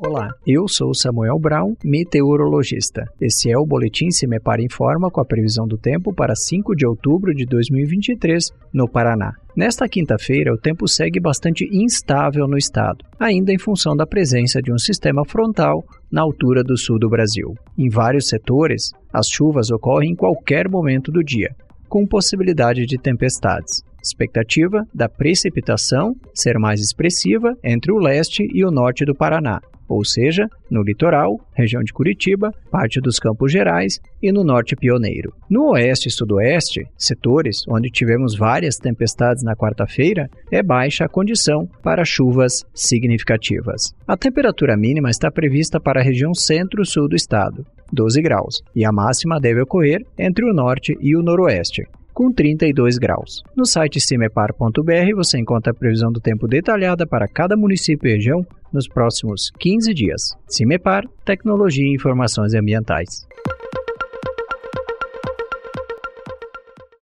Olá, eu sou Samuel Brown, meteorologista. Esse é o Boletim CIMEPAR Informa com a previsão do tempo para 5 de outubro de 2023, no Paraná. Nesta quinta-feira, o tempo segue bastante instável no estado, ainda em função da presença de um sistema frontal na altura do sul do Brasil. Em vários setores, as chuvas ocorrem em qualquer momento do dia, com possibilidade de tempestades. Expectativa da precipitação ser mais expressiva entre o leste e o norte do Paraná, ou seja, no litoral, região de Curitiba, parte dos Campos Gerais e no norte pioneiro. No oeste e sudoeste, setores onde tivemos várias tempestades na quarta-feira, é baixa a condição para chuvas significativas. A temperatura mínima está prevista para a região centro-sul do estado, 12 graus, e a máxima deve ocorrer entre o norte e o noroeste, com 32 graus. No site cimepar.br você encontra a previsão do tempo detalhada para cada município e região nos próximos 15 dias. Cimepar, Tecnologia e Informações Ambientais.